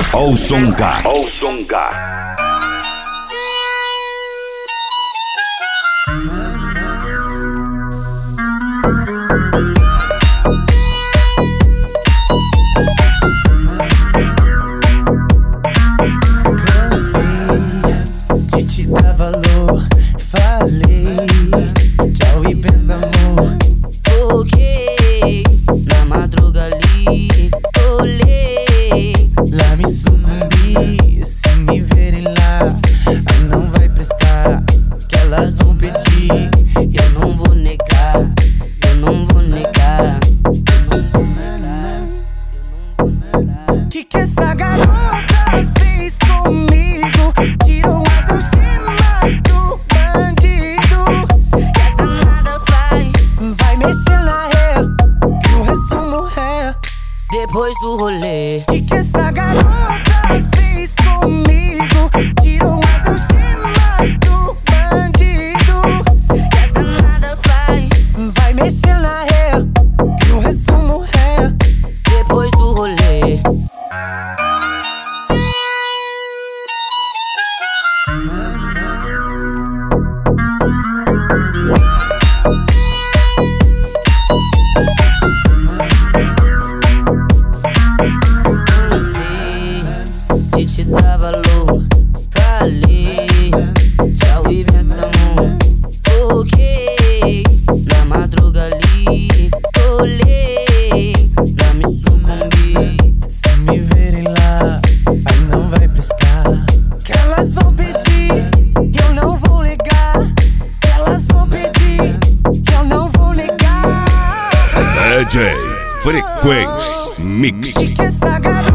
Olsonga. Cansei de te dar valor, falei, tchau e pensa amor. Foquei na madruga ali, olhei, Lá me sucumbi, se me verem lá, não vai prestar, que elas vão pedir. eu não vou negar, eu não vou negar, eu não vou negar, eu não vou negar. Que essa garota fez comigo? Tirou as algemas do bandido. E essa nada Vai mexer na ré, que o resto morrer. depois do rolê. Que essa garota fez comigo? Tirou as algemas do bandido. E essa nada Vai mexer na ré, que o resto morrer. depois do rolê. Cansei de te dar valor, falei, tchau e benção. Foquei na madruga ali, olhei, lá me sucumbi. Se me verem lá, não vai prestar, que elas vão pedir, que eu não vou ligar. Que elas vão pedir, que eu não vou ligar. DJ Frequency Mix. Que essa garota